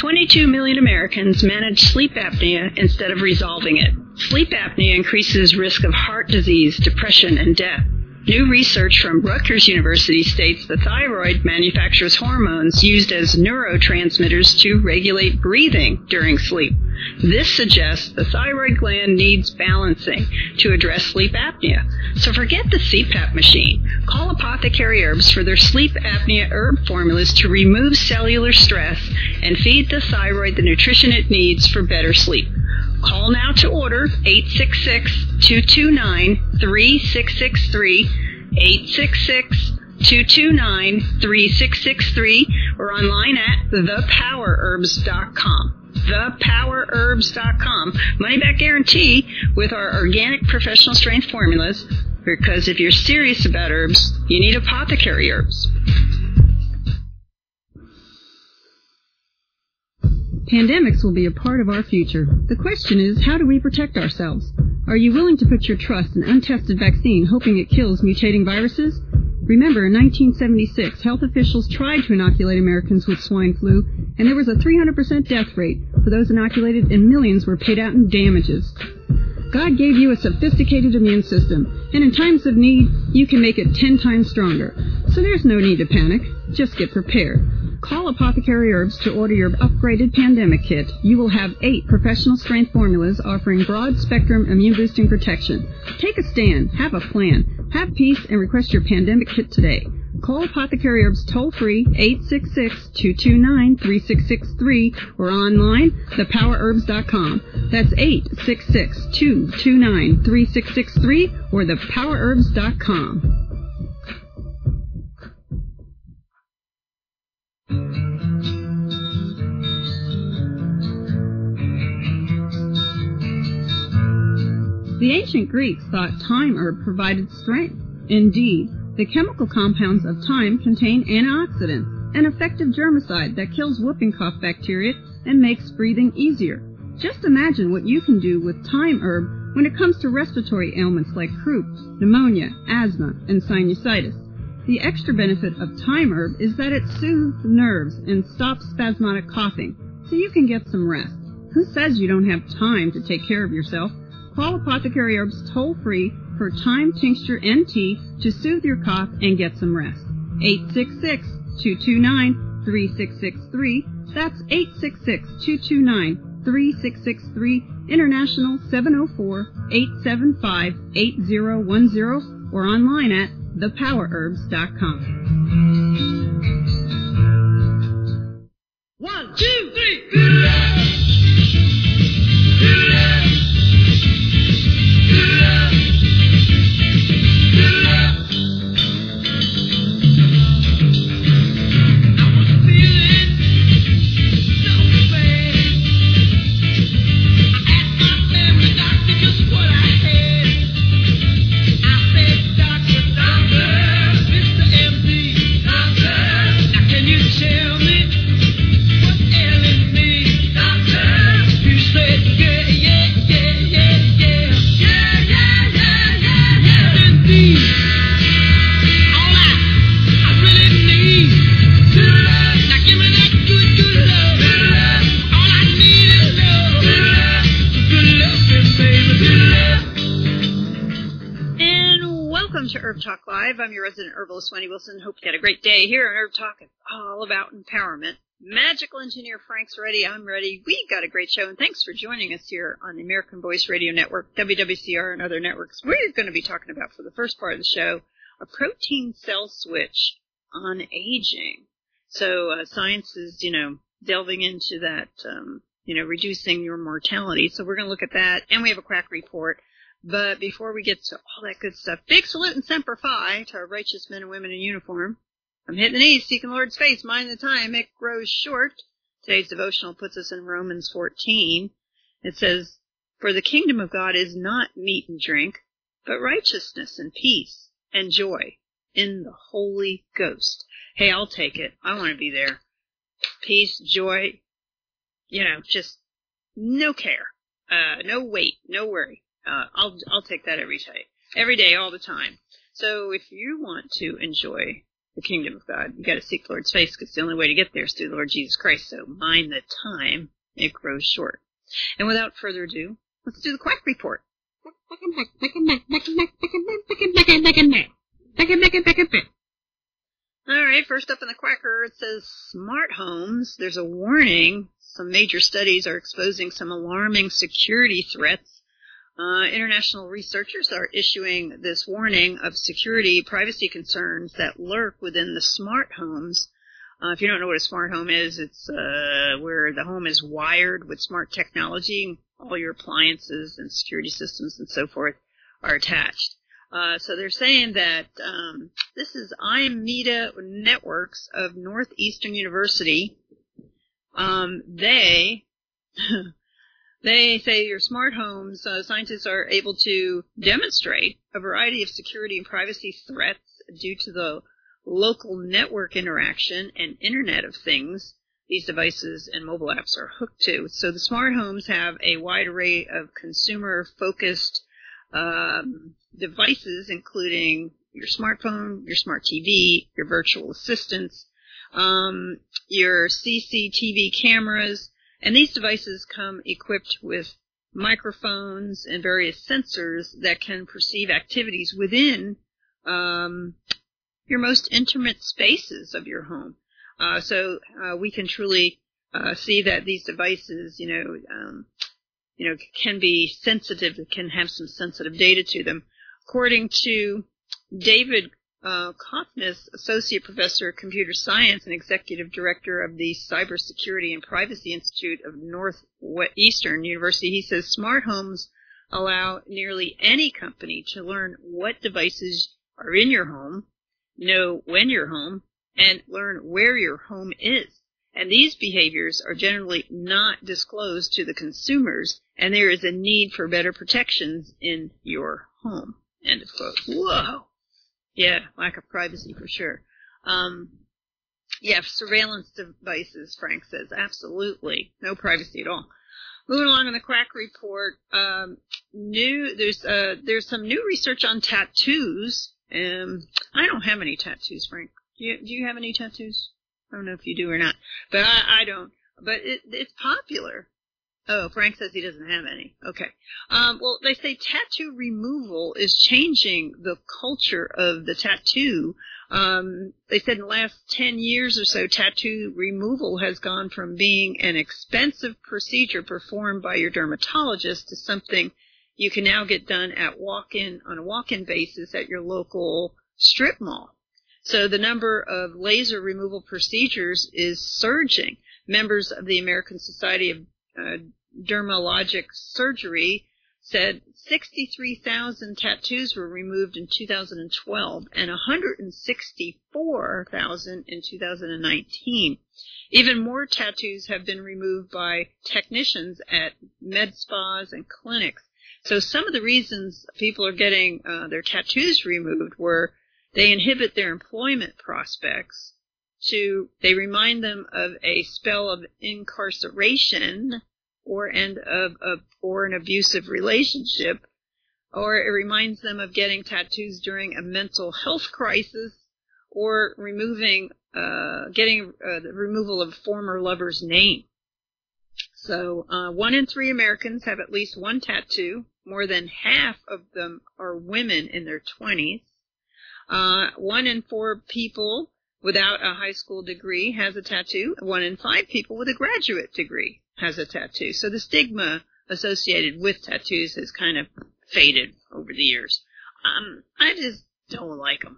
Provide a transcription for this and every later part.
22 million Americans manage sleep apnea instead of resolving it. Sleep apnea increases risk of heart disease, depression, and death. New research from Rutgers University states the thyroid manufactures hormones used as neurotransmitters to regulate breathing during sleep. This suggests the thyroid gland needs balancing to address sleep apnea. So forget the CPAP machine. Call Apothecary Herbs for their sleep apnea herb formulas to remove cellular stress and feed the thyroid the nutrition it needs for better sleep. Call now to order 866-229-3663, 866-229-3663, or online at thepowerherbs.com. thepowerherbs.com. Money back guarantee with our organic professional strength formulas, because if you're serious about herbs, you need Apothecary Herbs. Pandemics will be a part of our future. The question is, how do we protect ourselves? Are you willing to put your trust in untested vaccine, hoping it kills mutating viruses? Remember, in 1976, health officials tried to inoculate Americans with swine flu, and there was a 300% death rate for those inoculated, and millions were paid out in damages. God gave you a sophisticated immune system, and in times of need, you can make it 10 times stronger. So there's no need to panic. Just get prepared. Call Apothecary Herbs to order your upgraded pandemic kit. You will have 8 professional strength formulas offering broad-spectrum immune-boosting protection. Take a stand. Have a plan. Have peace and request your pandemic kit today. Call Apothecary Herbs toll-free 866-229-3663 or online, thepowerherbs.com. That's 866-229-3663 or thepowerherbs.com. The ancient Greeks thought thyme herb provided strength. Indeed, the chemical compounds of thyme contain antioxidants, an effective germicide that kills whooping cough bacteria and makes breathing easier. Just imagine what you can do with thyme herb when it comes to respiratory ailments like croup, pneumonia, asthma, and sinusitis. The extra benefit of thyme herb is that it soothes the nerves and stops spasmodic coughing, so you can get some rest. Who says you don't have time to take care of yourself? Call Apothecary Herbs toll-free for thyme tincture and tea to soothe your cough and get some rest. 866-229-3663. That's 866-229-3663. International 704-875-8010 or online at thepowerherbs.com. 1, 2, 3. Good love. Good love. Good love. Good love. I was feeling so bad. I asked my family doctor just what I had. I said, Doctor, Mr. MD, Doctor, now can you tell me what's ailing me, Doctor? You said, yeah. Welcome to Herb Talk Live. I'm your resident herbalist, Wendy Wilson. Hope you had a great day here on Herb Talk. It's all about empowerment. Magical engineer Frank's ready. I'm ready. We got a great show, and thanks for joining us here on the American Voice Radio Network, WWCR, and other networks. We're going to be talking about, for the first part of the show, a protein cell switch on aging. So science is, delving into that, reducing your mortality. So we're going to look at that, and we have a quack report. But before we get to all that good stuff, big salute and semper fi to our righteous men and women in uniform. I'm hitting the knees, seeking the Lord's face, mind the time, it grows short. Today's devotional puts us in Romans 14. It says, "For the kingdom of God is not meat and drink, but righteousness and peace and joy in the Holy Ghost." Hey, I'll take it. I want to be there. Peace, joy, just no care, no weight, no worry. I'll take that every day, all the time. So if you want to enjoy the kingdom of God. You got to seek the Lord's face because the only way to get there is through the Lord Jesus Christ. So mind the time, it grows short. And without further ado, let's do the Quack Report. All right, first up in the Quacker, it says smart homes. There's a warning. Some major studies are exposing some alarming security threats. International researchers are issuing this warning of security privacy concerns that lurk within the smart homes. If you don't know what a smart home is, it's where the home is wired with smart technology. All your appliances and security systems and so forth are attached. So they're saying that this is IMETA Networks of Northeastern University. They say your smart homes, scientists are able to demonstrate a variety of security and privacy threats due to the local network interaction and Internet of Things these devices and mobile apps are hooked to. So the smart homes have a wide array of consumer-focused devices, including your smartphone, your smart TV, your virtual assistants, your CCTV cameras, and these devices come equipped with microphones and various sensors that can perceive activities within your most intimate spaces of your home. So we can truly see that these devices, can be sensitive, can have some sensitive data to them. According to David Koffness, Associate Professor of Computer Science and Executive Director of the Cybersecurity and Privacy Institute of Northeastern University, he says smart homes allow nearly any company to learn what devices are in your home, know when you're home, and learn where your home is. And these behaviors are generally not disclosed to the consumers, and there is a need for better protections in your home. End of quote. Whoa. Yeah, lack of privacy for sure. Surveillance devices, Frank says. Absolutely. No privacy at all. Moving along in the Quack Report, there's some new research on tattoos. I don't have any tattoos, Frank. Do you have any tattoos? I don't know if you do or not, but I don't. But it's popular. Oh, Frank says he doesn't have any. Okay. Well, they say tattoo removal is changing the culture of the tattoo. They said in the last 10 years or so, tattoo removal has gone from being an expensive procedure performed by your dermatologist to something you can now get done on a walk-in basis at your local strip mall. So the number of laser removal procedures is surging. Members of the American Society of Dermatologic Surgery said 63,000 tattoos were removed in 2012 and 164,000 in 2019. Even more tattoos have been removed by technicians at med spas and clinics. So some of the reasons people are getting their tattoos removed were they inhibit their employment prospects. They remind them of a spell of incarceration or an abusive relationship, or it reminds them of getting tattoos during a mental health crisis, or the removal of a former lover's name. So 1 in 3 Americans have at least one tattoo. More than half of them are women in their 20s. 1 in 4 people without a high school degree has a tattoo. 1 in 5 people with a graduate degree has a tattoo. So the stigma associated with tattoos has kind of faded over the years. I just don't like them.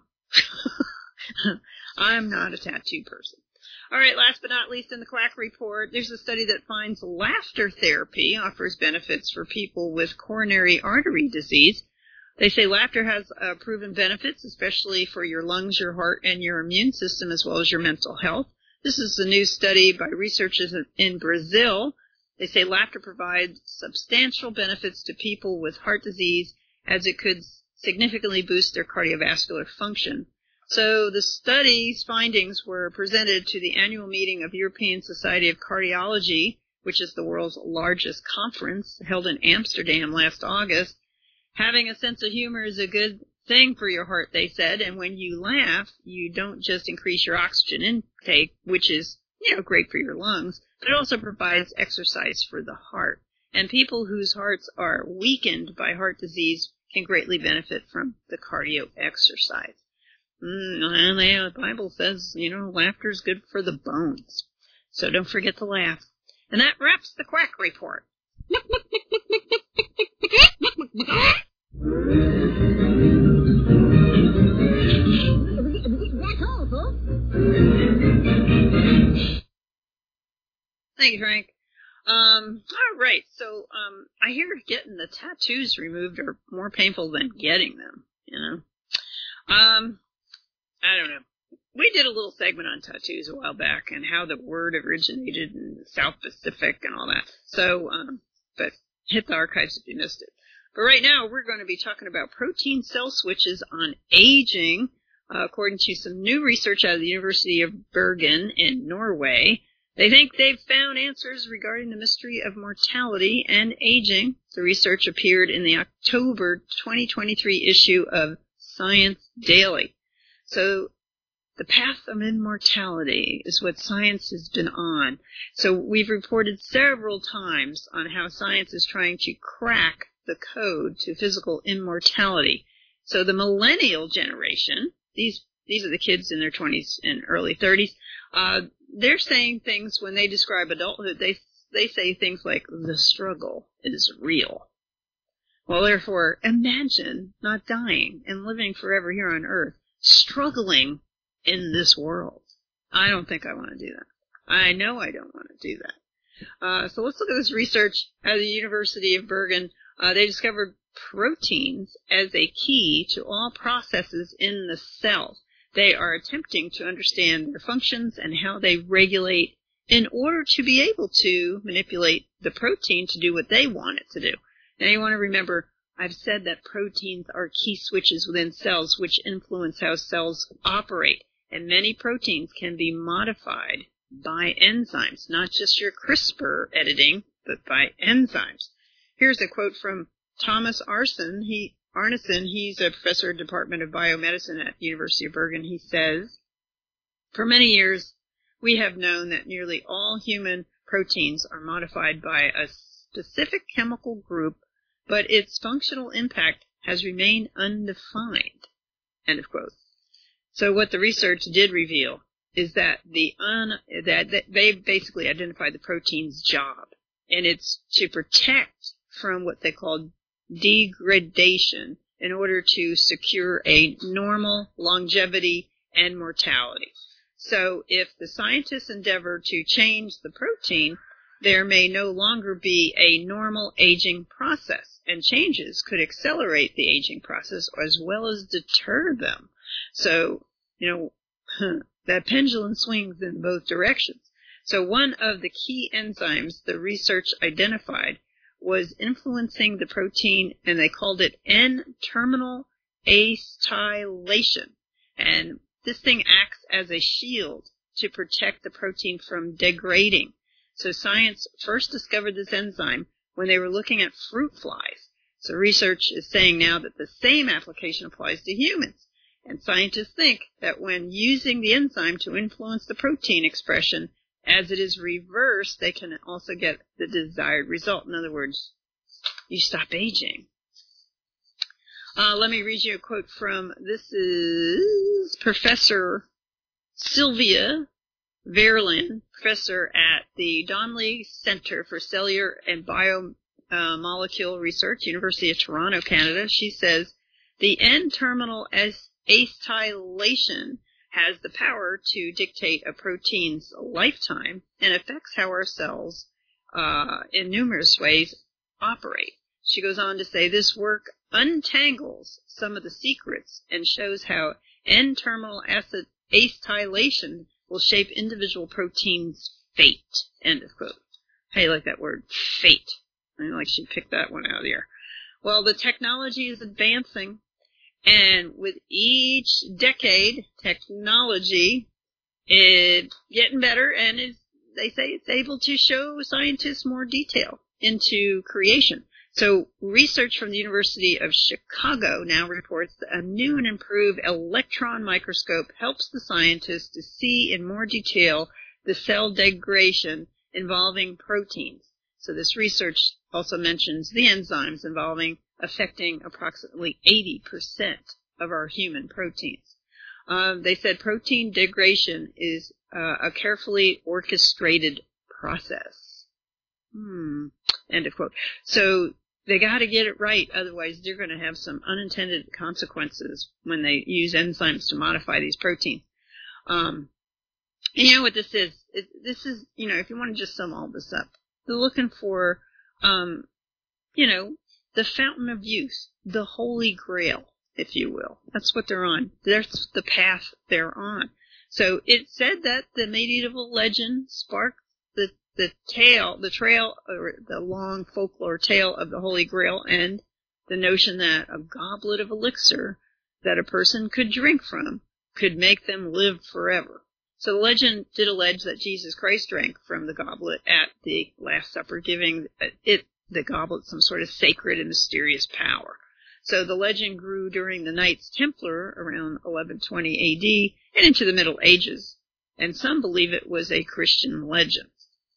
I'm not a tattoo person. All right, last but not least in the Quack Report, there's a study that finds laughter therapy offers benefits for people with coronary artery disease. They say laughter has proven benefits, especially for your lungs, your heart, and your immune system, as well as your mental health. This is a new study by researchers in Brazil. They say laughter provides substantial benefits to people with heart disease, as it could significantly boost their cardiovascular function. So the study's findings were presented to the annual meeting of European Society of Cardiology, which is the world's largest conference, held in Amsterdam last August. Having a sense of humor is a good thing for your heart, they said. And when you laugh, you don't just increase your oxygen intake, which is, great for your lungs, but it also provides exercise for the heart. And people whose hearts are weakened by heart disease can greatly benefit from the cardio exercise. And the Bible says, laughter is good for the bones. So don't forget to laugh. And that wraps the Quack Report. That's all, folks. Thank you, Frank. All right. So, I hear getting the tattoos removed are more painful than getting them, I don't know. We did a little segment on tattoos a while back and how the word originated in the South Pacific and all that. So, but hit the archives if you missed it. But right now, we're going to be talking about protein cell switches on aging, according to some new research out of the University of Bergen in Norway. They think they've found answers regarding the mystery of mortality and aging. The research appeared in the October 2023 issue of Science Daily. So the path of immortality is what science has been on. So we've reported several times on how science is trying to crack the code to physical immortality. So the millennial generation, these are the kids in their 20s and early 30s, they're saying things when they describe adulthood, they say things like, the struggle is real. Well, therefore, imagine not dying and living forever here on Earth, struggling in this world. I don't think I want to do that. I know I don't want to do that. So let's look at this research at the University of Bergen. They discovered proteins as a key to all processes in the cell. They are attempting to understand their functions and how they regulate in order to be able to manipulate the protein to do what they want it to do. Now you want to remember, I've said that proteins are key switches within cells which influence how cells operate. And many proteins can be modified by enzymes, not just your CRISPR editing, but by enzymes. Here's a quote from Thomas Arneson. He's a professor at the Department of Biomedicine at the University of Bergen. He says, for many years, we have known that nearly all human proteins are modified by a specific chemical group, but its functional impact has remained undefined. End of quote. So what the research did reveal is that that they basically identified the protein's job, and it's to protect from what they call degradation in order to secure a normal longevity and mortality. So if the scientists endeavor to change the protein, there may no longer be a normal aging process, and changes could accelerate the aging process as well as deter them. So, that pendulum swings in both directions. So one of the key enzymes the research identified was influencing the protein, and they called it N-terminal acetylation. And this thing acts as a shield to protect the protein from degrading. So science first discovered this enzyme when they were looking at fruit flies. So research is saying now that the same application applies to humans. And scientists think that when using the enzyme to influence the protein expression, as it is reversed, they can also get the desired result. In other words, you stop aging. Let me read you a quote from, this is Professor Sylvia Verlin, professor at the Donnelly Center for Cellular and Biomolecule Research, University of Toronto, Canada. She says, the N-terminal acetylation has the power to dictate a protein's lifetime and affects how our cells, in numerous ways, operate. She goes on to say this work untangles some of the secrets and shows how N-terminal acetylation will shape individual proteins' fate. End of quote. How do you like that word, fate? I like she picked that one out of the air. Well, the technology is advancing. And with each decade, technology is getting better, and they say it's able to show scientists more detail into creation. So research from the University of Chicago now reports that a new and improved electron microscope helps the scientists to see in more detail the cell degradation involving proteins. So this research also mentions the enzymes affecting approximately 80% of our human proteins. They said protein degradation is a carefully orchestrated process. End of quote. So they got to get it right, otherwise they're going to have some unintended consequences when they use enzymes to modify these proteins. And you know what this is? This is, if you want to just sum all this up, they're looking for, the fountain of youth, the Holy Grail, if you will. That's what they're on. That's the path they're on. So it said that the medieval legend sparked the trail, or the long folklore tale of the Holy Grail, and the notion that a goblet of elixir that a person could drink from could make them live forever. So the legend did allege that Jesus Christ drank from the goblet at the Last Supper, giving the goblet some sort of sacred and mysterious power. So the legend grew during the Knights Templar around 1120 AD and into the Middle Ages, and some believe it was a Christian legend.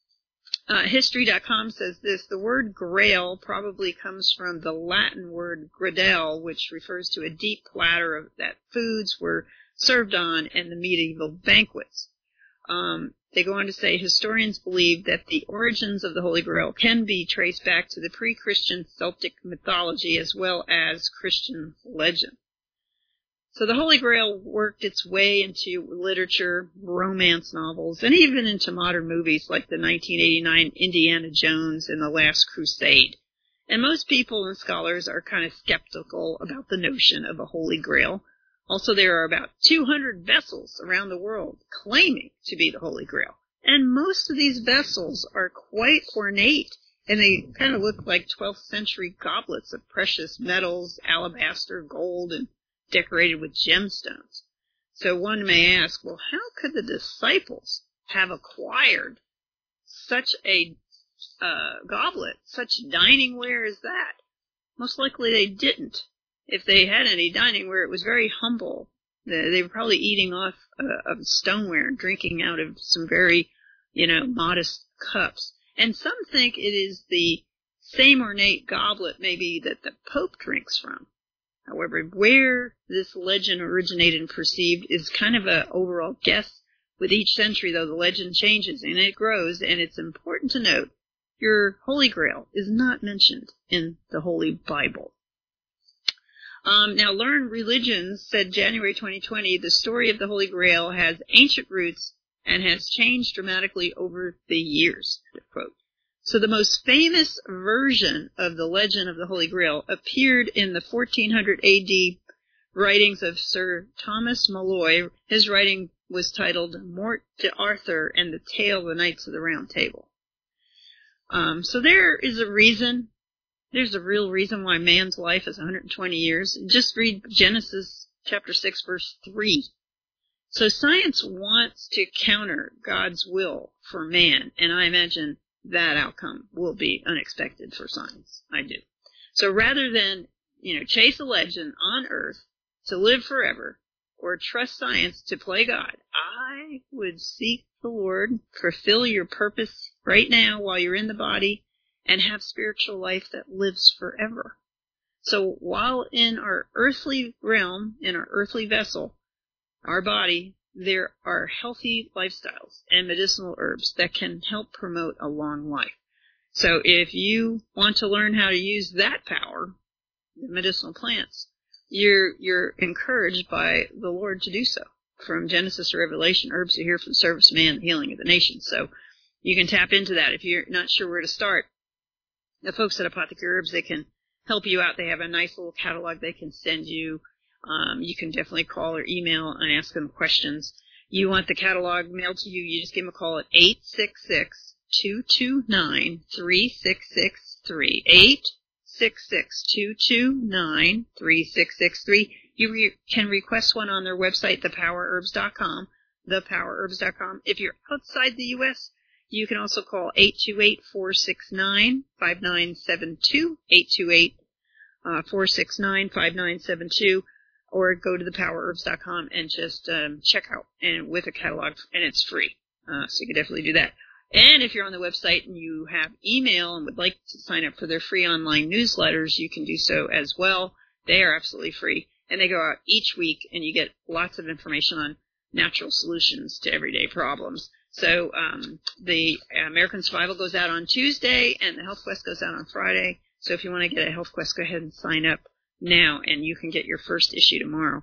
History.com says this: the word grail probably comes from the Latin word gradel, which refers to a deep platter that foods were served on in the medieval banquets. They go on to say historians believe that the origins of the Holy Grail can be traced back to the pre-Christian Celtic mythology as well as Christian legend. So the Holy Grail worked its way into literature, romance novels, and even into modern movies like the 1989 Indiana Jones and The Last Crusade. And most people and scholars are kind of skeptical about the notion of a Holy Grail. Also, there are about 200 vessels around the world claiming to be the Holy Grail. And most of these vessels are quite ornate, and they kind of look like 12th century goblets of precious metals, alabaster, gold, and decorated with gemstones. So one may ask, well, how could the disciples have acquired such a goblet, such diningware as that? Most likely they didn't. If they had any diningware, it was very humble. They were probably eating off of stoneware and drinking out of some very, modest cups. And some think it is the same ornate goblet maybe that the Pope drinks from. However, where this legend originated and perceived is kind of an overall guess. With each century, though, the legend changes and it grows, and it's important to note your Holy Grail is not mentioned in the Holy Bible. Now, Learn Religions said January 2020, the story of the Holy Grail has ancient roots and has changed dramatically over the years, quote. So the most famous version of the legend of the Holy Grail appeared in the 1400 AD writings of Sir Thomas Molloy. His writing was titled Morte d'Arthur and the Tale of the Knights of the Round Table. So there is a reason. There's a real reason why man's life is 120 years. Just read Genesis chapter 6, verse 3. So science wants to counter God's will for man, and I imagine that outcome will be unexpected for science. I do. So rather than, chase a legend on earth to live forever or trust science to play God, I would seek the Lord, fulfill your purpose right now while you're in the body, and have spiritual life that lives forever. So while in our earthly realm, in our earthly vessel, our body, there are healthy lifestyles and medicinal herbs that can help promote a long life. So if you want to learn how to use that power, the medicinal plants, you're encouraged by the Lord to do so. From Genesis to Revelation, herbs are here for the service of man, the healing of the nations. So you can tap into that. If you're not sure where to start, the folks at Apothecary Herbs, they can help you out. They have a nice little catalog they can send you. You can definitely call or email and ask them questions. You want the catalog mailed to you, you just give them a call at 866-229-3663. 866-229-3663. You can request one on their website, thepowerherbs.com, thepowerherbs.com. If you're outside the U.S., You can also call 828-469-5972, 828-469-5972, or go to thepowerherbs.com and just check out and with a catalog, and it's free. So you can definitely do that. And if you're on the website and you have email and would like to sign up for their free online newsletters, you can do so as well. They are absolutely free, and they go out each week, and you get lots of information on natural solutions to everyday problems. So the American Survival goes out on Tuesday, and the Health Quest goes out on Friday. So if you want to get a Health Quest, go ahead and sign up now, and you can get your first issue tomorrow.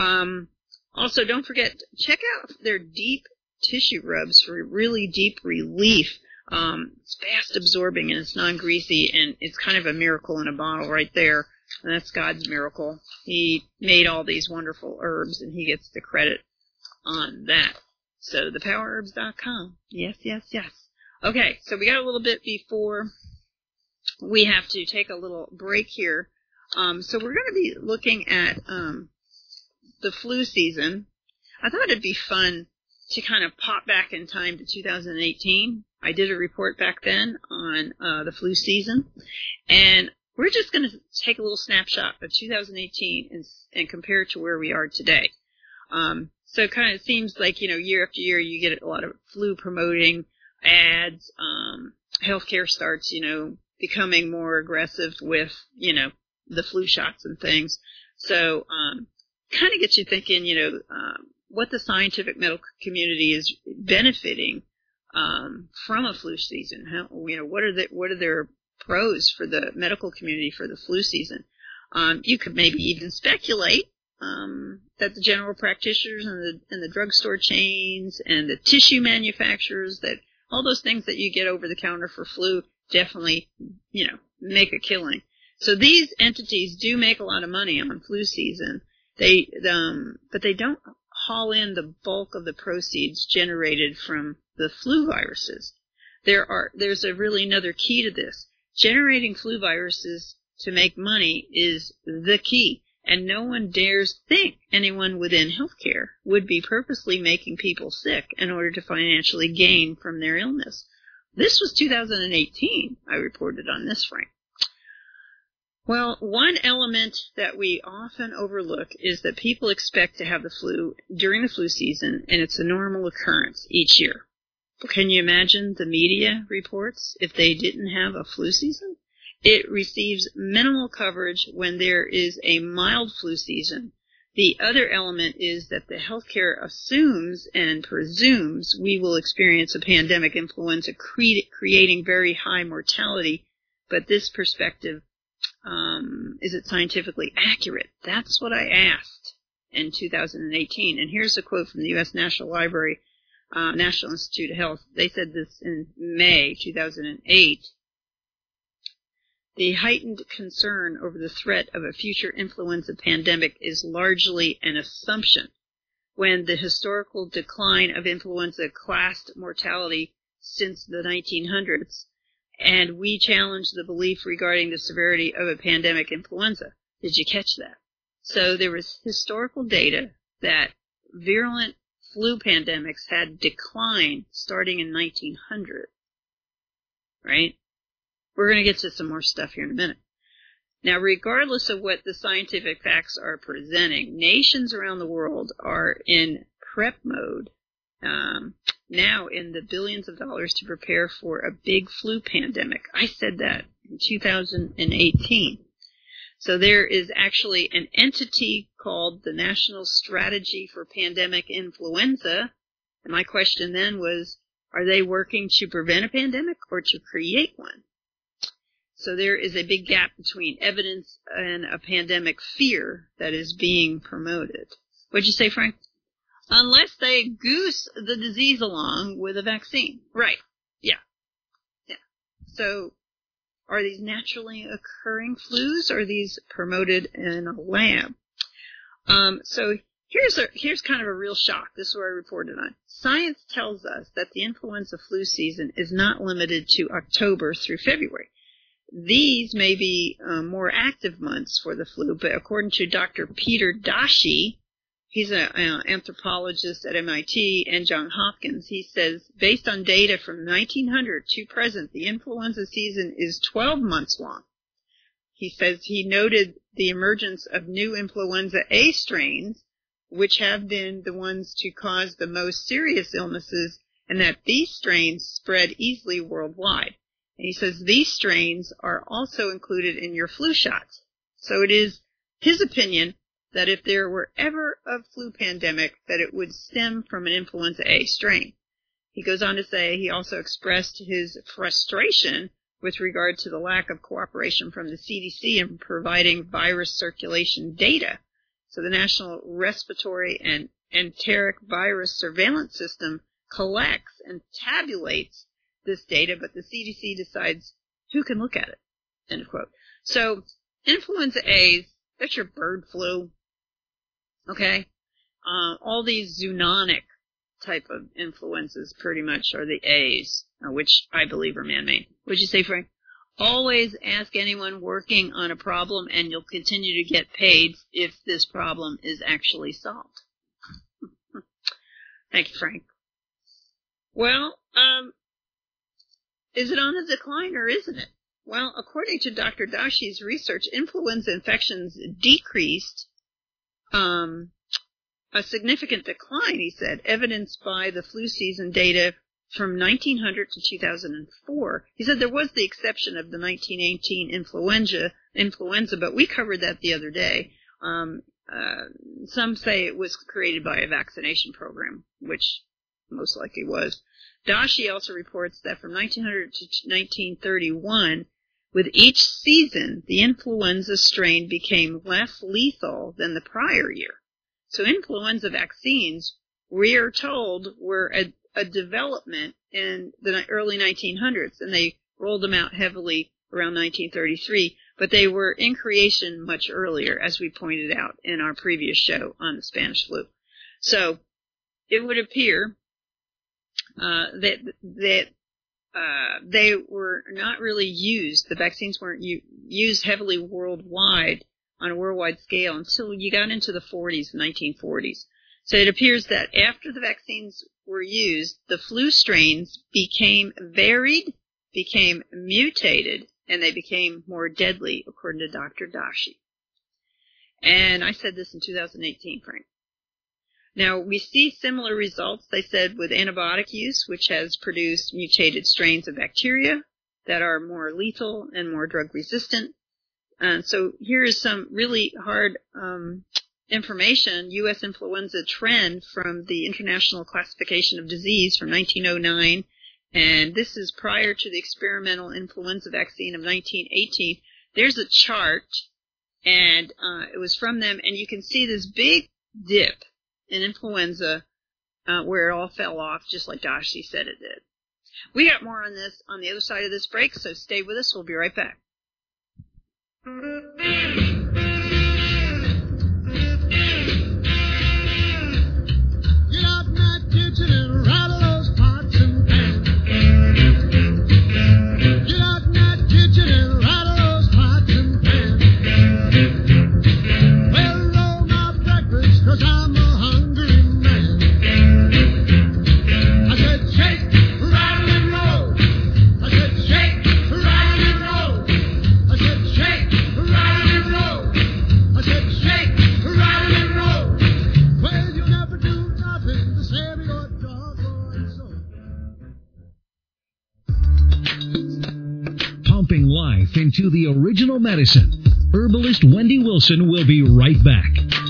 Also, don't forget, check out their deep tissue rubs for really deep relief. It's fast absorbing, and it's non-greasy, and it's kind of a miracle in a bottle right there. And that's God's miracle. He made all these wonderful herbs, and he gets the credit on that. So, thepowerherbs.com. Yes, yes, yes. Okay, so we got a little bit before we have to take a little break here. So we're going to be looking at the flu season. I thought it'd be fun to kind of pop back in time to 2018. I did a report back then on the flu season, and we're just going to take a little snapshot of 2018 and compare it to where we are today. So it kind of seems like, year after year you get a lot of flu promoting ads. Healthcare starts, becoming more aggressive with, the flu shots and things. So kind of gets you thinking, what the scientific medical community is benefiting from a flu season. How, what are their pros for the medical community for the flu season? You could maybe even speculate that the general practitioners and the drugstore chains and the tissue manufacturers, that all those things that you get over the counter for flu definitely, make a killing. So these entities do make a lot of money on flu season. But they don't haul in the bulk of the proceeds generated from the flu viruses. There's a really another key to this. Generating flu viruses to make money is the key, and no one dares think anyone within healthcare would be purposely making people sick in order to financially gain from their illness. This was 2018, I reported on this, Frank. Well, one element that we often overlook is that people expect to have the flu during the flu season, and it's a normal occurrence each year. Can you imagine the media reports if they didn't have a flu season? It receives minimal coverage when there is a mild flu season. The other element is that the healthcare assumes and presumes we will experience a pandemic influenza creating very high mortality, but this perspective, is it scientifically accurate? That's what I asked in 2018. And here's a quote from the U.S. National Library, National Institute of Health. They said this in May 2008. The heightened concern over the threat of a future influenza pandemic is largely an assumption when the historical decline of influenza classed mortality since the 1900s, and we challenge the belief regarding the severity of a pandemic influenza. Did you catch that? So there was historical data that virulent flu pandemics had declined starting in 1900, right? We're going to get to some more stuff here in a minute. Now, regardless of what the scientific facts are presenting, nations around the world are in prep mode now in the billions of dollars to prepare for a big flu pandemic. I said that in 2018. So there is actually an entity called the National Strategy for Pandemic Influenza. And my question then was, are they working to prevent a pandemic or to create one? So there is a big gap between evidence and a pandemic fear that is being promoted. What'd you say, Frank? Unless they goose the disease along with a vaccine. Right. Yeah. Yeah. So are these naturally occurring flus, or are these promoted in a lab? So here's kind of a real shock. This is what I reported on. Science tells us that the influenza flu season is not limited to October through February. These may be more active months for the flu, but according to Dr. Peter Dashi, He's an anthropologist at MIT and Johns Hopkins. He says, based on data from 1900 to present, the influenza season is 12 months long. He says he noted the emergence of new influenza A strains, which have been the ones to cause the most serious illnesses, and that these strains spread easily worldwide. And he says these strains are also included in your flu shots. So it is his opinion that if there were ever a flu pandemic, that it would stem from an influenza A strain. He goes on to say he also expressed his frustration with regard to the lack of cooperation from the CDC in providing virus circulation data. So the National Respiratory and Enteric Virus Surveillance System collects and tabulates this data, but the CDC decides who can look at it, end of quote. So influenza A's, that's your bird flu, okay? All these zoonotic type of influenzas pretty much are the A's, which I believe are man-made. What'd you say, Frank? Always ask anyone working on a problem, and you'll continue to get paid if this problem is actually solved. Thank you, Frank. Well, is it on the decline or isn't it? Well, according to Dr. Dashi's research, influenza infections decreased a significant decline, he said, evidenced by the flu season data from 1900 to 2004. He said there was the exception of the 1918 influenza, but we covered that the other day. Some say it was created by a vaccination program, which most likely was. Dashi also reports that from 1900 to 1931, with each season, the influenza strain became less lethal than the prior year. So influenza vaccines, we are told, were a development in the early 1900s, and they rolled them out heavily around 1933, but they were in creation much earlier, as we pointed out in our previous show on the Spanish flu. So it would appear that they were not really used. The vaccines weren't used heavily worldwide on a worldwide scale until you got into the 40s, 1940s. So it appears that after the vaccines were used, the flu strains became varied, became mutated, and they became more deadly, according to Dr. Dashi. And I said this in 2018, Frank. Now, we see similar results, they said, with antibiotic use, which has produced mutated strains of bacteria that are more lethal and more drug resistant. So here is some really hard information, U.S. influenza trend from the International Classification of Disease from 1909, and this is prior to the experimental influenza vaccine of 1918. There's a chart, and it was from them, and you can see this big dip in influenza where it all fell off, just like Dashi said it did. We got more on this on the other side of this break, so stay with us. We'll be right back. Get out in that kitchen and rattle those pots and pans. Get out in that kitchen and rattle those pots and pans. Well, roll my breakfast, 'cause I'm a hungry man. I said shake, rattle and roll. I said shake, rattle and roll. I said shake, rattle and roll. I said shake, rattle and roll. Well, you never do nothing to save your doggone soul. Pumping life into the original medicine. Herbalist Wendy Wilson will be right back.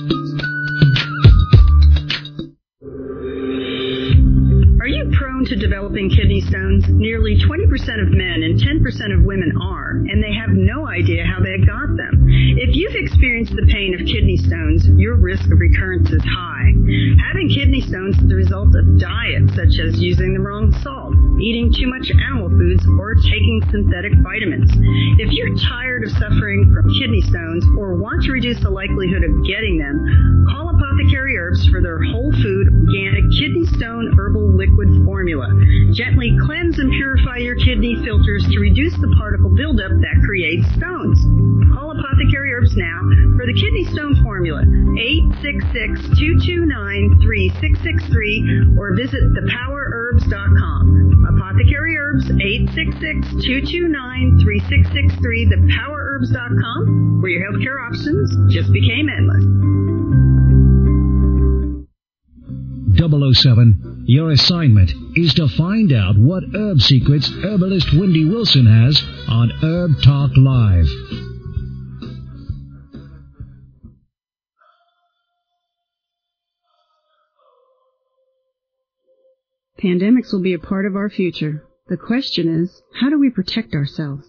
Are you prone to developing kidney stones? Nearly 20% of men and 10% of women are, and they have no idea how they got them. If you've experienced the pain of kidney stones, your risk of recurrence is high. Having kidney stones is the result of diet, such as using the wrong salt, eating too much animal foods, or taking synthetic vitamins. If you're tired of suffering from kidney stones or want to reduce the likelihood of getting them, call Apothecary Herbs for their whole food, organic kidney stone herbal liquid formula. Gently cleanse and purify your kidney filters to reduce the particle buildup that creates stones. Call Apothecary Herbs now for the kidney stone formula, 866-229-3663, or visit thepowerherbs.com. Apothecary Herbs, 866-229-3663, thepowerherbs.com, where your healthcare options just became endless. 007, your assignment is to find out what herb secrets herbalist Wendy Wilson has on Herb Talk Live. Pandemics will be a part of our future. The question is, how do we protect ourselves?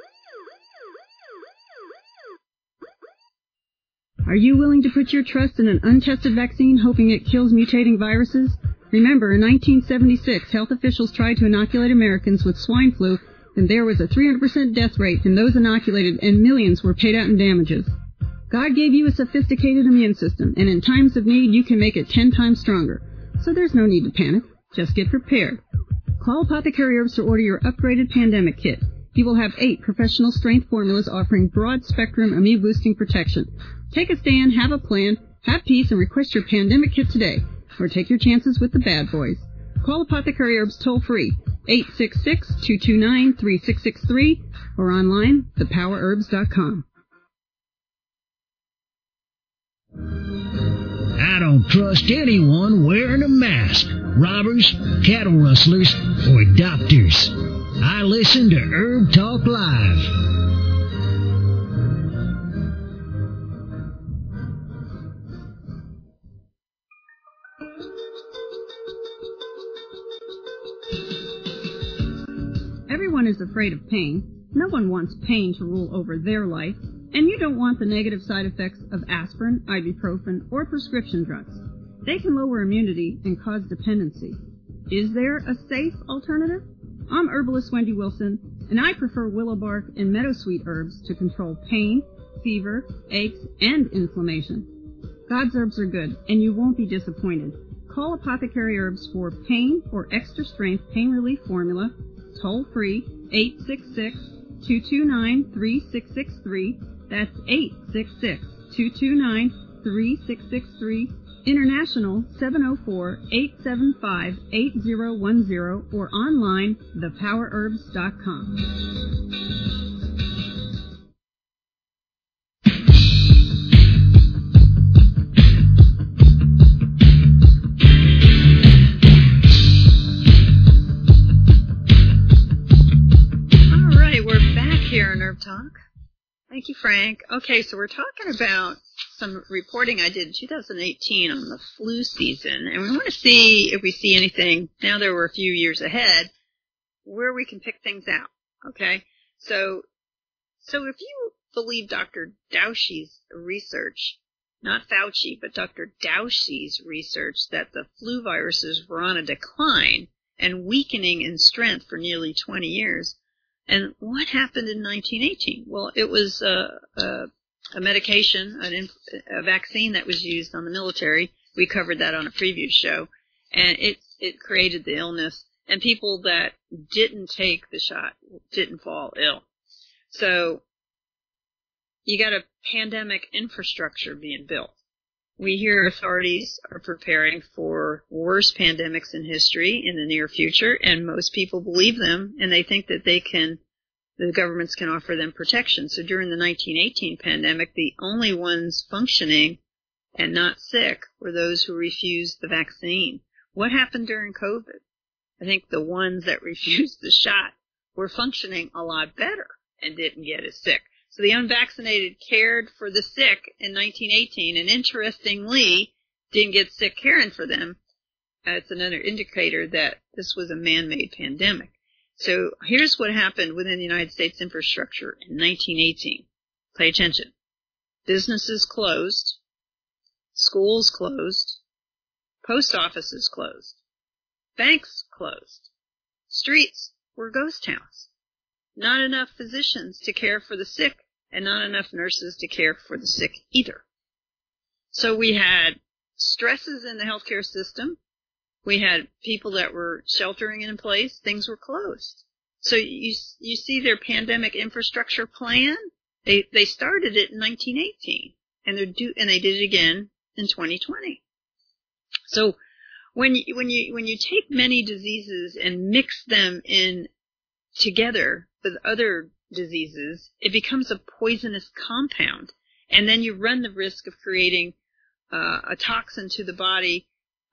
Are you willing to put your trust in an untested vaccine hoping it kills mutating viruses? Remember, in 1976, health officials tried to inoculate Americans with swine flu, and there was a 300% death rate in those inoculated, and millions were paid out in damages. God gave you a sophisticated immune system, and in times of need, you can make it 10 times stronger. So there's no need to panic. Just get prepared. Call Apothecary Herbs to order your upgraded pandemic kit. You will have 8 professional strength formulas offering broad-spectrum immune-boosting protection. Take a stand, have a plan, have peace, and request your pandemic kit today. Or take your chances with the bad boys. Call Apothecary Herbs toll-free, 866-229-3663, or online, thepowerherbs.com. I don't trust anyone wearing a mask. Robbers, cattle rustlers, or doctors. I listen to Herb Talk Live. Everyone is afraid of pain. No one wants pain to rule over their life, and you don't want the negative side effects of aspirin, ibuprofen, or prescription drugs. They can lower immunity and cause dependency. Is there a safe alternative? I'm herbalist Wendy Wilson, and I prefer willow bark and meadowsweet herbs to control pain, fever, aches, and inflammation. God's herbs are good, and you won't be disappointed. Call Apothecary Herbs for pain or extra strength pain relief formula, toll free, 866-229-3663. That's 866-229-3663. International 704-875-8010, or online, thepowerherbs.com. All right, we're back here on Herb Talk. Thank you, Frank. Okay, so we're talking about some reporting I did in 2018 on the flu season, and we want to see if we see anything, now that we're a few years ahead, where we can pick things out, okay? So if you believe Dr. Dauchi's research, not Fauci, but Dr. Dauchi's research, that the flu viruses were on a decline and weakening in strength for nearly 20 years, and what happened in 1918? Well, it was a medication, a vaccine that was used on the military. We covered that on a previous show, and it created the illness, and people that didn't take the shot didn't fall ill. So you got a pandemic infrastructure being built. We hear authorities are preparing for worse pandemics in history in the near future, and most people believe them, and they think that the governments can offer them protection. So during the 1918 pandemic, the only ones functioning and not sick were those who refused the vaccine. What happened during COVID? I think the ones that refused the shot were functioning a lot better and didn't get as sick. So the unvaccinated cared for the sick in 1918, and interestingly, didn't get sick caring for them. It's another indicator that this was a man-made pandemic. So here's what happened within the United States infrastructure in 1918. Pay attention. Businesses closed, schools closed, post offices closed, banks closed, Streets were ghost towns. Not enough physicians to care for the sick, and not enough nurses to care for the sick either. So we had stresses in the healthcare system. We had people that were sheltering in place. Things were closed. So you see their pandemic infrastructure plan. They started it in 1918, and they did it again in 2020. So when you take many diseases and mix them in together with other diseases, it becomes a poisonous compound, and then you run the risk of creating a toxin to the body.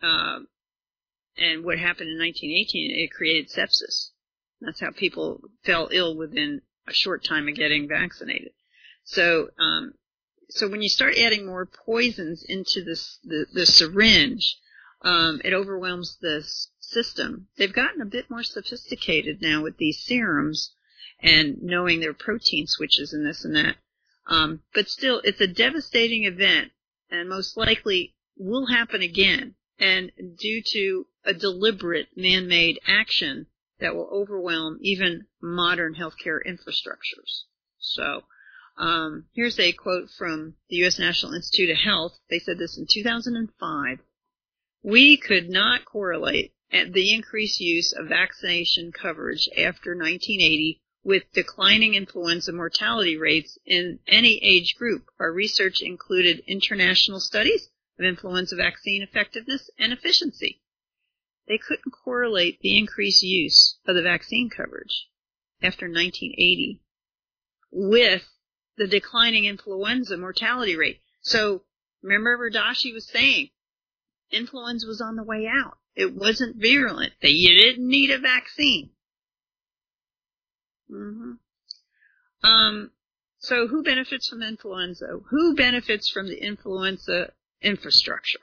And what happened in 1918, it created sepsis. That's how people fell ill within a short time of getting vaccinated. So when you start adding more poisons into the syringe, it overwhelms the system. They've gotten a bit more sophisticated now with these serums and knowing their protein switches and this and that. But still, it's a devastating event, and most likely will happen again, and due to a deliberate man-made action that will overwhelm even modern healthcare infrastructures. So, here's a quote from the U.S. National Institute of Health. They said this in 2005. We could not correlate the increased use of vaccination coverage after 1980 with declining influenza mortality rates in any age group. Our research included international studies of influenza vaccine effectiveness and efficiency. They couldn't correlate the increased use of the vaccine coverage after 1980 with the declining influenza mortality rate. So remember Radashi was saying influenza was on the way out. It wasn't virulent. You didn't need a vaccine. So who benefits from influenza? Who benefits from the influenza infrastructure?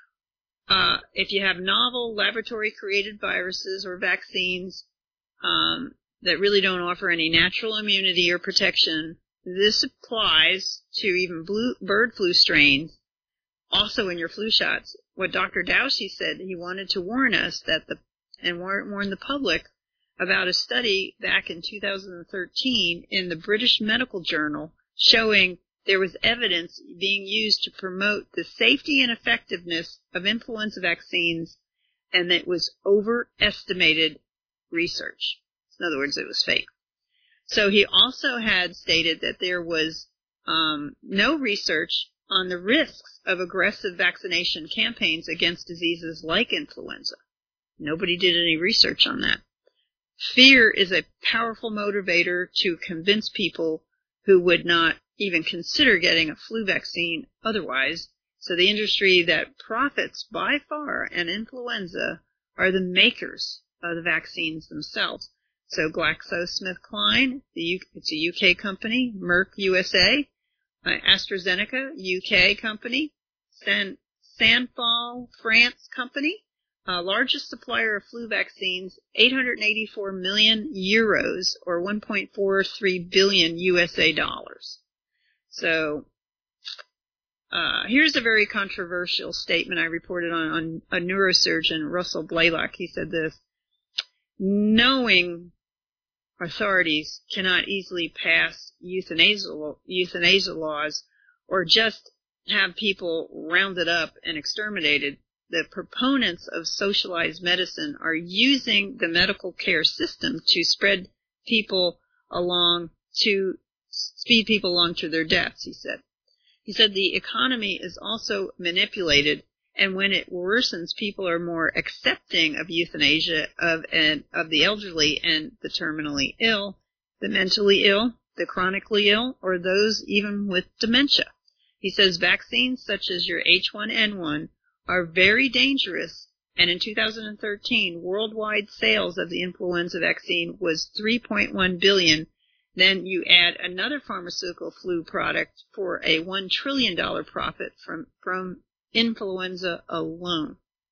If you have novel laboratory-created viruses or vaccines that really don't offer any natural immunity or protection, this applies to even bird flu strains, also in your flu shots. What Dr. Dauchi said, he wanted to warn us and warn the public about a study back in 2013 in the British Medical Journal showing there was evidence being used to promote the safety and effectiveness of influenza vaccines, and it was overestimated research. In other words, it was fake. So he also had stated that there was no research on the risks of aggressive vaccination campaigns against diseases like influenza. Nobody did any research on that. Fear is a powerful motivator to convince people who would not even consider getting a flu vaccine otherwise. So the industry that profits by far in influenza are the makers of the vaccines themselves. So GlaxoSmithKline, it's a UK company, Merck USA, AstraZeneca, UK company, Sanfal, France company, largest supplier of flu vaccines, 884 million euros, or 1.43 billion USA dollars. So, here's a very controversial statement I reported on a neurosurgeon, Russell Blaylock. He said this: knowing authorities cannot easily pass euthanasia laws or just have people rounded up and exterminated, the proponents of socialized medicine are using the medical care system to speed people along to their deaths, he said. He said the economy is also manipulated, and when it worsens, people are more accepting of euthanasia of the elderly and the terminally ill, the mentally ill, the chronically ill, or those even with dementia. He says vaccines such as your H1N1 are very dangerous, and in 2013, worldwide sales of the influenza vaccine was $3.1 billion. Then you add another pharmaceutical flu product for a $1 trillion profit from influenza alone.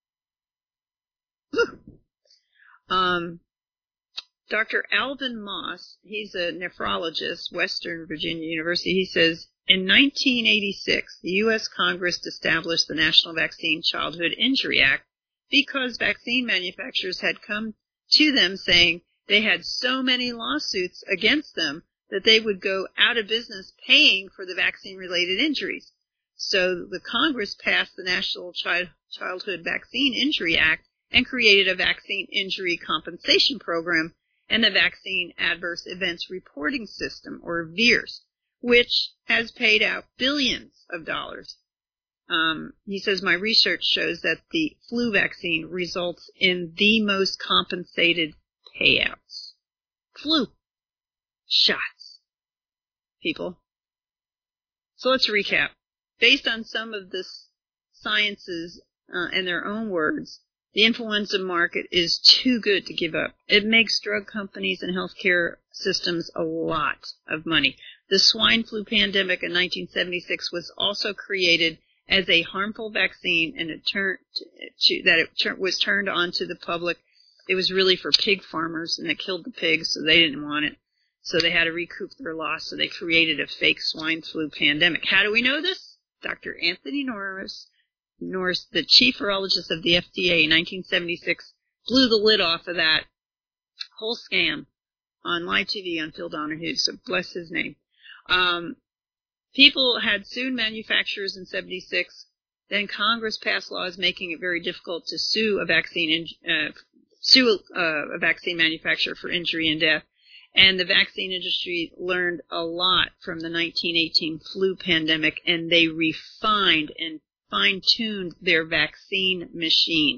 Dr. Alvin Moss, he's a nephrologist, Western Virginia University, he says, in 1986, the U.S. Congress established the National Vaccine Childhood Injury Act because vaccine manufacturers had come to them saying they had so many lawsuits against them that they would go out of business paying for the vaccine-related injuries. So the Congress passed the National Childhood Vaccine Injury Act and created a vaccine injury compensation program and the Vaccine Adverse Events Reporting System, or VAERS, which has paid out billions of dollars. He says, my research shows that the flu vaccine results in the most compensated payouts. Flu shots, people. So let's recap. Based on some of the sciences and their own words, the influenza market is too good to give up. It makes drug companies and healthcare systems a lot of money. The swine flu pandemic in 1976 was also created as a harmful vaccine, and it was turned on to the public. It was really for pig farmers, and it killed the pigs, so they didn't want it. So they had to recoup their loss, so they created a fake swine flu pandemic. How do we know this? Dr. Anthony Norris, the chief virologist of the FDA in 1976, blew the lid off of that whole scam on live TV on Phil Donahue, so bless his name. People had sued manufacturers in 76. Then Congress passed laws making it very difficult to sue a vaccine manufacturer for injury and death. And the vaccine industry learned a lot from the 1918 flu pandemic, and they refined and fine-tuned their vaccine machine.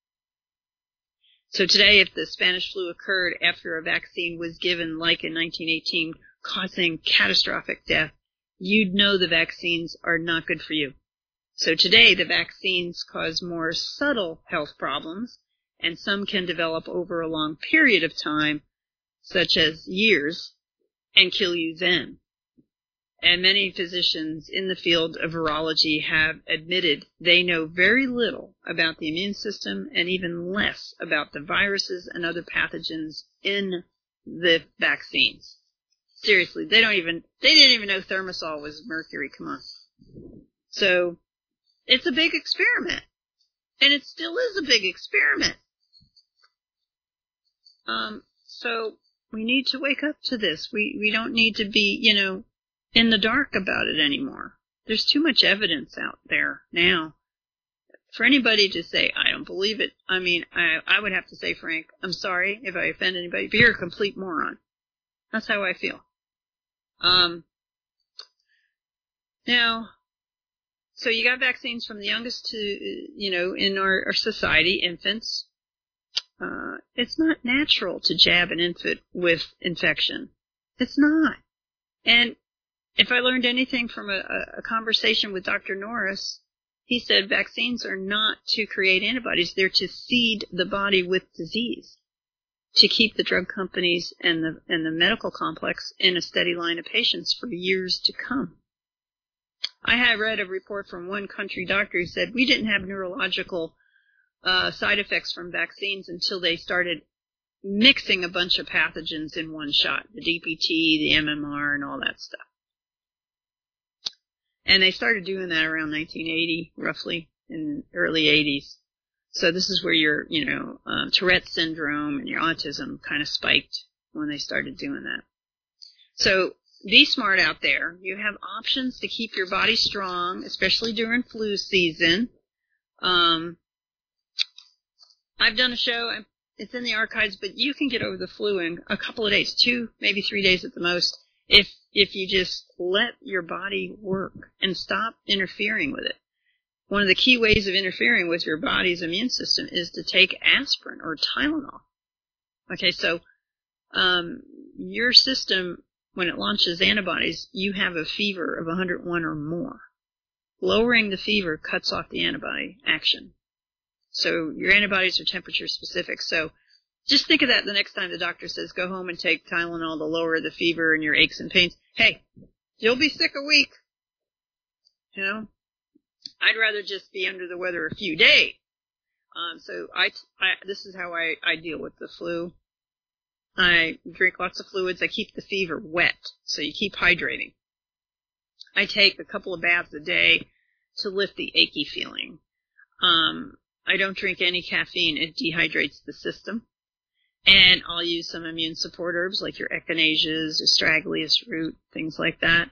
So today, if the Spanish flu occurred after a vaccine was given, like in 1918, causing catastrophic death, you'd know the vaccines are not good for you. So today, the vaccines cause more subtle health problems, and some can develop over a long period of time, such as years, and kill you then. And many physicians in the field of virology have admitted they know very little about the immune system and even less about the viruses and other pathogens in the vaccines. Seriously, they didn't even know thimerosal was mercury. Come on. So, it's a big experiment. And it still is a big experiment. So, we need to wake up to this. We don't need to be, in the dark about it anymore. There's too much evidence out there now. For anybody to say, I don't believe it, I mean, I would have to say, Frank, I'm sorry if I offend anybody, but you're a complete moron. That's how I feel. Now, so you got vaccines from the youngest to, in our society, infants. It's not natural to jab an infant with infection. It's not. And if I learned anything from a conversation with Dr. Norris, he said vaccines are not to create antibodies. They're to seed the body with disease, to keep the drug companies and the medical complex in a steady line of patients for years to come. I have read a report from one country doctor who said we didn't have neurological side effects from vaccines until they started mixing a bunch of pathogens in one shot, the DPT, the MMR, and all that stuff. And they started doing that around 1980, roughly, in the early 80s. So this is where your, Tourette's syndrome and your autism kind of spiked when they started doing that. So be smart out there. You have options to keep your body strong, especially during flu season. I've done a show. It's in the archives, but you can get over the flu in a couple of days, 2, maybe 3 days at the most, if you just let your body work and stop interfering with it. One of the key ways of interfering with your body's immune system is to take aspirin or Tylenol. Okay, so your system, when it launches antibodies, you have a fever of 101 or more. Lowering the fever cuts off the antibody action. So your antibodies are temperature specific. So just think of that the next time the doctor says go home and take Tylenol to lower the fever and your aches and pains. Hey, you'll be sick a week. I'd rather just be under the weather a few days. So this is how I deal with the flu. I drink lots of fluids. I keep the fever wet, so you keep hydrating. I take a couple of baths a day to lift the achy feeling. I don't drink any caffeine. It dehydrates the system. And I'll use some immune support herbs like your echinaceas, astragalus root, things like that.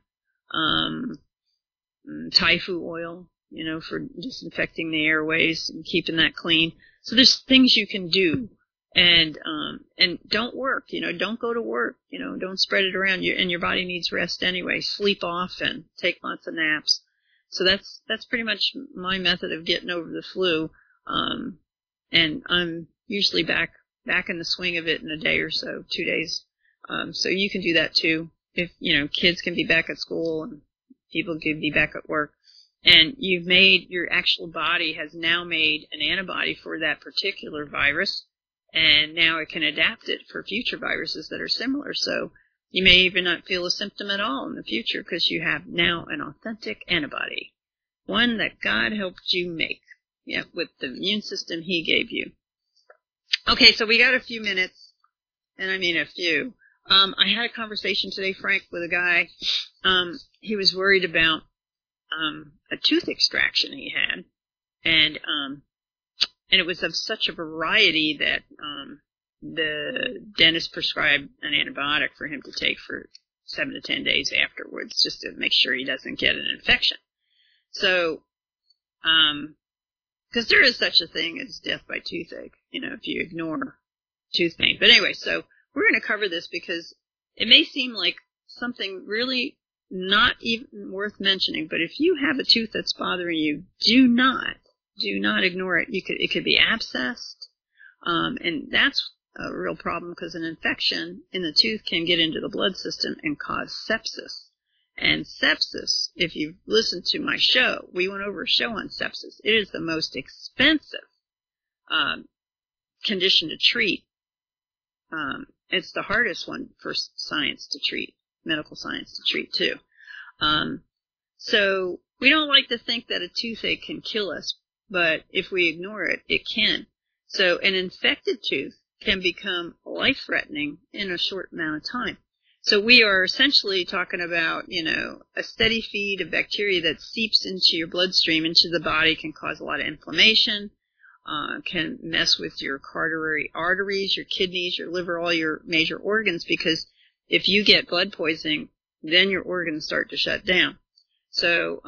Taifu oil, for disinfecting the airways and keeping that clean. So there's things you can do. And don't work, don't go to work, don't spread it around. And your body needs rest anyway. Sleep often, take lots of naps. So that's pretty much my method of getting over the flu. And I'm usually back in the swing of it in a day or so, 2 days. So you can do that too. If, kids can be back at school and people can be back at work. And your actual body has now made an antibody for that particular virus. And now it can adapt it for future viruses that are similar. So you may even not feel a symptom at all in the future because you have now an authentic antibody. One that God helped you make. Yeah, with the immune system He gave you. Okay, so we got a few minutes. And I mean a few. I had a conversation today, Frank, with a guy. He was worried about a tooth extraction he had. And it was of such a variety that the dentist prescribed an antibiotic for him to take for 7 to 10 days afterwards, just to make sure he doesn't get an infection. So, because there is such a thing as death by toothache, if you ignore tooth pain. But anyway, so we're going to cover this because it may seem like something really not even worth mentioning, but if you have a tooth that's bothering you, do not ignore it. It could be abscessed, and that's a real problem because an infection in the tooth can get into the blood system and cause sepsis. And sepsis, if you've listened to my show, we went over a show on sepsis. It is the most expensive condition to treat. It's the hardest one for science to treat, medical science to treat too. So we don't like to think that a toothache can kill us. But if we ignore it, it can. So an infected tooth can become life-threatening in a short amount of time. So we are essentially talking about, a steady feed of bacteria that seeps into your bloodstream, into the body, can cause a lot of inflammation, can mess with your coronary arteries, your kidneys, your liver, all your major organs, because if you get blood poisoning, then your organs start to shut down. So,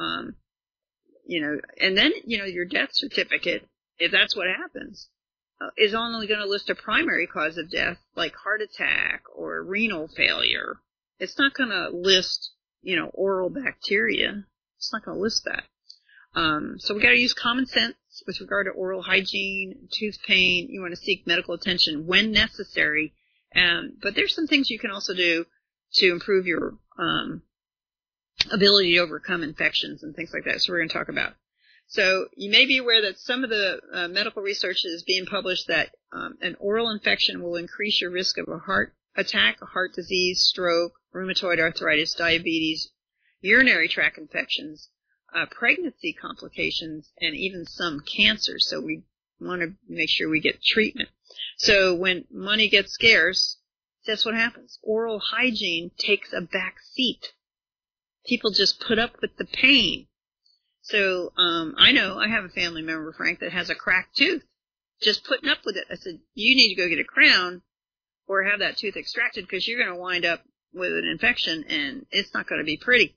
and then, your death certificate, if that's what happens, is only going to list a primary cause of death, like heart attack or renal failure. It's not going to list, oral bacteria. It's not going to list that. So we got to use common sense with regard to oral hygiene, tooth pain. You want to seek medical attention when necessary. But there's some things you can also do to improve your, ability to overcome infections and things like that. So we're going to talk about. So you may be aware that some of the medical research is being published that an oral infection will increase your risk of a heart attack, a heart disease, stroke, rheumatoid arthritis, diabetes, urinary tract infections, pregnancy complications, and even some cancer. So we want to make sure we get treatment. So when money gets scarce, that's what happens. Oral hygiene takes a back seat. People just put up with the pain. So, I know I have a family member, Frank, that has a cracked tooth. Just putting up with it. I said, you need to go get a crown or have that tooth extracted because you're going to wind up with an infection and it's not going to be pretty.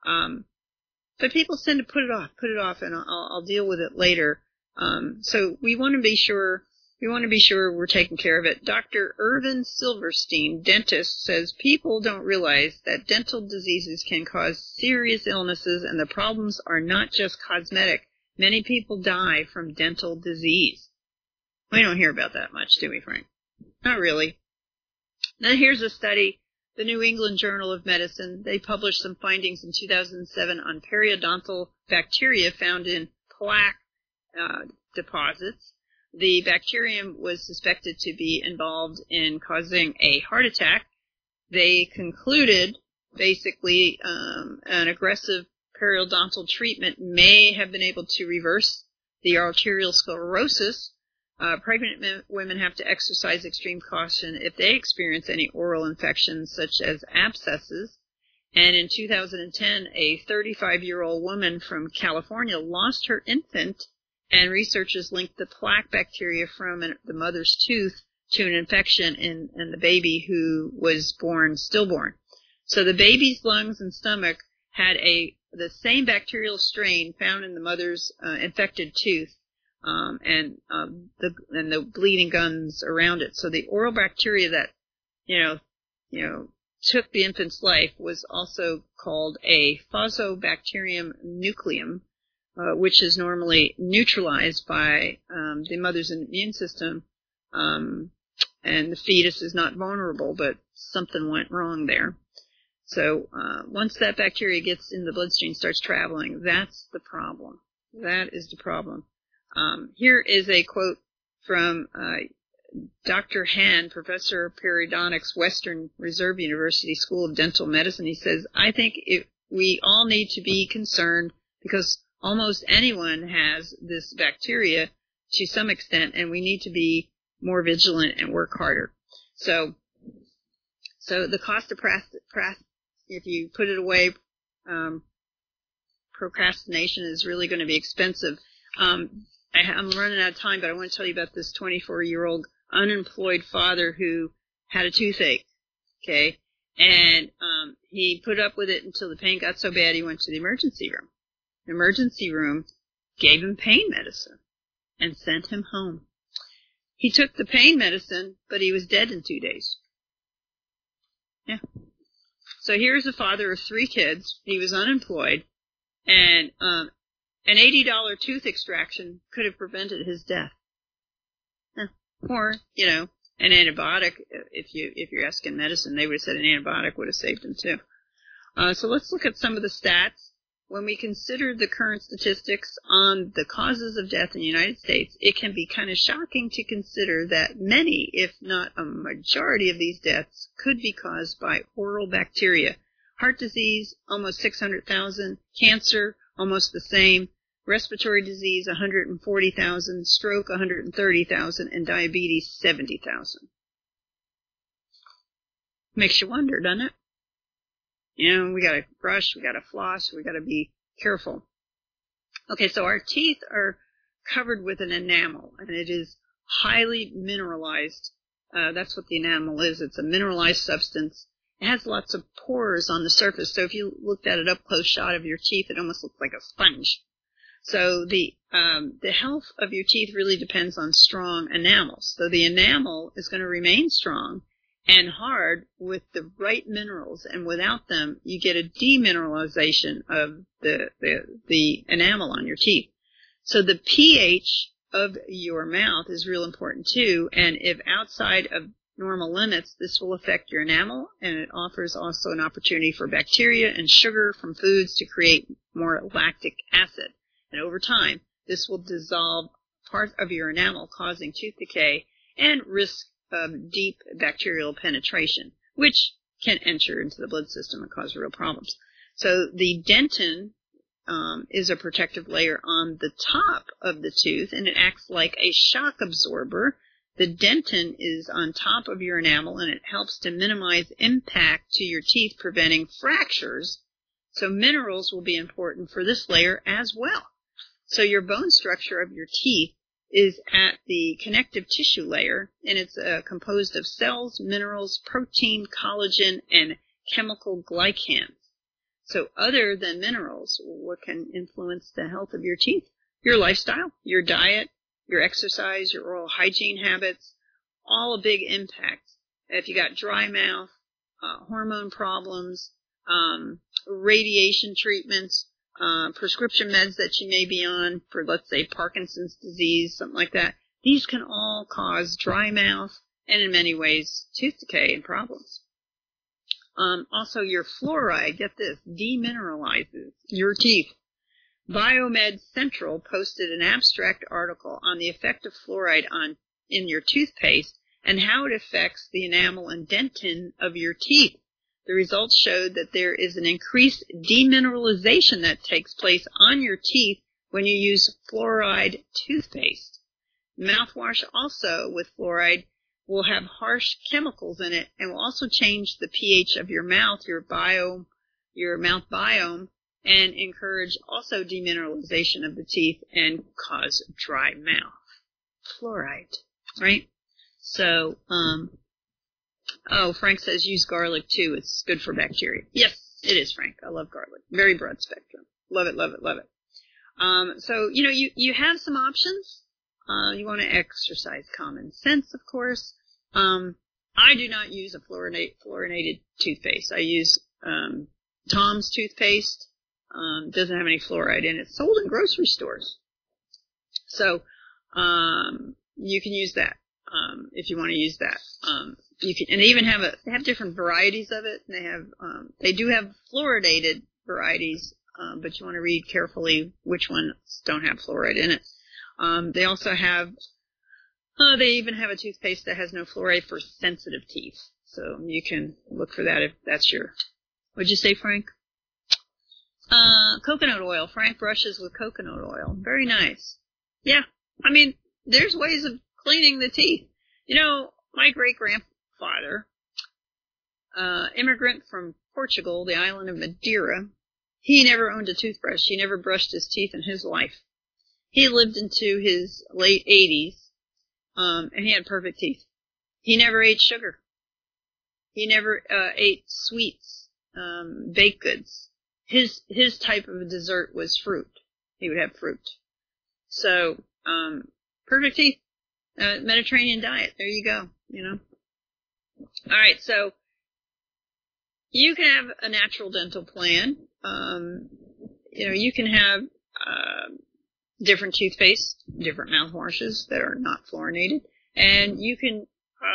But people tend to put it off, and I'll deal with it later. So we want to be sure we're taking care of it. Dr. Irvin Silverstein, dentist, says people don't realize that dental diseases can cause serious illnesses, and the problems are not just cosmetic. Many people die from dental disease. We don't hear about that much, do we, Frank? Not really. Now here's a study, the New England Journal of Medicine. They published some findings in 2007 on periodontal bacteria found in plaque deposits. The bacterium was suspected to be involved in causing a heart attack. They concluded, basically, an aggressive periodontal treatment may have been able to reverse the arterial sclerosis. Pregnant women have to exercise extreme caution if they experience any oral infections, such as abscesses. And in 2010, a 35-year-old woman from California lost her infant, and researchers linked the plaque bacteria from the mother's tooth to an infection in the baby who was stillborn. So the baby's lungs and stomach had the same bacterial strain found in the mother's infected tooth, and the bleeding gums around it. So the oral bacteria that took the infant's life was also called a Fusobacterium nucleum, which is normally neutralized by the mother's immune system, and the fetus is not vulnerable, but something went wrong there. So once that bacteria gets in the bloodstream, starts traveling, that's the problem. That is the problem. Here is a quote from Dr. Han, Professor of Periodontics, Western Reserve University School of Dental Medicine. He says, I think we all need to be concerned because almost anyone has this bacteria to some extent, and we need to be more vigilant and work harder. So the cost of if you put it away, procrastination is really going to be expensive. I'm running out of time, but I want to tell you about this 24-year-old unemployed father who had a toothache, okay? And he put up with it until the pain got so bad he went to the emergency room. The emergency room gave him pain medicine and sent him home. He took the pain medicine, but he was dead in 2 days. Yeah. So here's a father of 3 kids. He was unemployed, and an $80 tooth extraction could have prevented his death. Or, an antibiotic. If you're asking medicine, they would have said an antibiotic would have saved him too. So let's look at some of the stats. When we consider the current statistics on the causes of death in the United States, it can be kind of shocking to consider that many, if not a majority of these deaths, could be caused by oral bacteria. Heart disease, almost 600,000. Cancer, almost the same. Respiratory disease, 140,000. Stroke, 130,000. And diabetes, 70,000. Makes you wonder, doesn't it? We gotta brush, we gotta floss, we gotta be careful. Okay, so our teeth are covered with an enamel, and it is highly mineralized. That's what the enamel is. It's a mineralized substance. It has lots of pores on the surface, so if you looked at an up-close shot of your teeth, it almost looks like a sponge. So the health of your teeth really depends on strong enamels. So the enamel is going to remain strong and hard with the right minerals, and without them, you get a demineralization of the enamel on your teeth. So the pH of your mouth is real important too, and if outside of normal limits, this will affect your enamel, and it offers also an opportunity for bacteria and sugar from foods to create more lactic acid. And over time, this will dissolve part of your enamel, causing tooth decay and risk of deep bacterial penetration, which can enter into the blood system and cause real problems. So the dentin is a protective layer on the top of the tooth, and it acts like a shock absorber. The dentin is on top of your enamel, and it helps to minimize impact to your teeth, preventing fractures. So minerals will be important for this layer as well. So your bone structure of your teeth is at the connective tissue layer, and it's composed of cells, minerals, protein, collagen, and chemical glycans. So other than minerals, what can influence the health of your teeth? Your lifestyle, your diet, your exercise, your oral hygiene habits, all a big impact. If you got dry mouth, hormone problems, radiation treatments, prescription meds that you may be on for, let's say, Parkinson's disease, something like that, these can all cause dry mouth and, in many ways, tooth decay and problems. Also, your fluoride, get this, demineralizes your teeth. Biomed Central posted an abstract article on the effect of fluoride in your toothpaste and how it affects the enamel and dentin of your teeth. The results showed that there is an increased demineralization that takes place on your teeth when you use fluoride toothpaste. Mouthwash also with fluoride will have harsh chemicals in it and will also change the pH of your mouth, your mouth biome, and encourage also demineralization of the teeth and cause dry mouth. Fluoride, right? So, Frank says use garlic too. It's good for bacteria. Yes, it is, Frank. I love garlic. Very broad spectrum. Love it, love it, love it. So, you have some options. You want to exercise common sense, of course. I do not use a fluorinated toothpaste. I use Tom's toothpaste. Doesn't have any fluoride in it. It's sold in grocery stores. So you can use that if you want to use that. You can, and they even have they have different varieties of it. And they do have fluoridated varieties, but you want to read carefully which ones don't have fluoride in it. They also have. They even have a toothpaste that has no fluoride for sensitive teeth. So you can look for that if that's your... What'd you say, Frank? Coconut oil. Frank brushes with coconut oil. Very nice. Yeah. I mean, there's ways of cleaning the teeth. My great-grandfather, immigrant from Portugal, the island of Madeira, he never owned a toothbrush. He never brushed his teeth in his life. He lived into his late 80s. And he had perfect teeth. He never ate sugar. He never ate sweets, baked goods. His type of dessert was fruit. He would have fruit. So, perfect teeth. Mediterranean diet. There you go. All right. So, you can have a natural dental plan. You can have different toothpaste, different mouthwashes that are not fluorinated, and you can,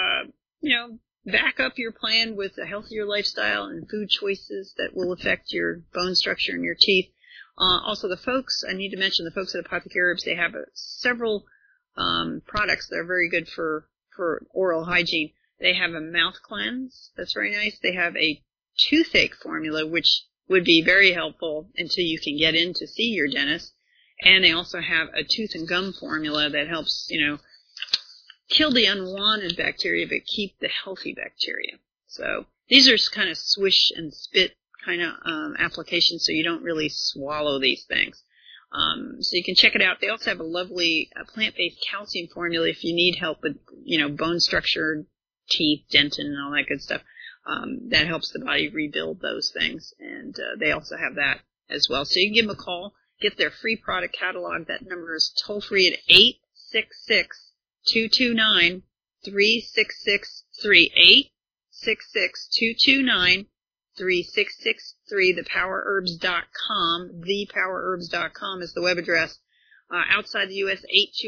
back up your plan with a healthier lifestyle and food choices that will affect your bone structure and your teeth. Also, I need to mention the folks at Apothecary Herbs, they have several products that are very good for oral hygiene. They have a mouth cleanse that's very nice. They have a toothache formula, which would be very helpful until you can get in to see your dentist. And they also have a tooth and gum formula that helps, kill the unwanted bacteria but keep the healthy bacteria. So these are kind of swish and spit kind of applications, so you don't really swallow these things. So you can check it out. They also have a lovely plant-based calcium formula if you need help with, bone structure, teeth, dentin, and all that good stuff. That helps the body rebuild those things. And they also have that as well. So you can give them a call. Get their free product catalog. That number is toll free at 866-229-3663. 866-229-3663. ThePowerHerbs.com. ThePowerHerbs.com is the web address. Outside the U.S.,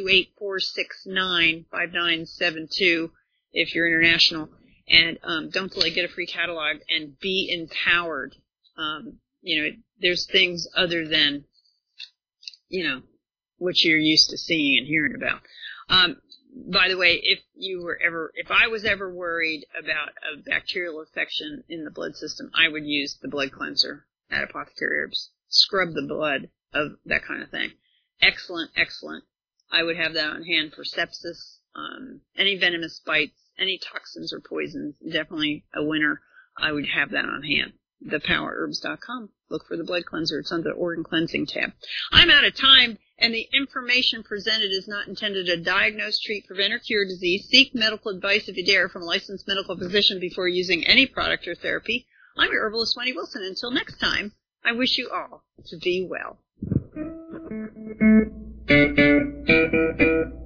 828-469-5972 if you're international. And don't delay. Get a free catalog and be empowered. There's things other than what you're used to seeing and hearing about. By the way, if I was ever worried about a bacterial infection in the blood system, I would use the blood cleanser at Apothecary Herbs. Scrub the blood of that kind of thing. Excellent, excellent. I would have that on hand for sepsis, any venomous bites, any toxins or poisons. Definitely a winner. I would have that on hand. ThePowerHerbs.com. Look for the blood cleanser. It's under the organ cleansing tab. I'm out of time, and the information presented is not intended to diagnose, treat, prevent, or cure disease. Seek medical advice if you dare from a licensed medical physician before using any product or therapy. I'm your herbalist, Wendy Wilson. Until next time, I wish you all to be well.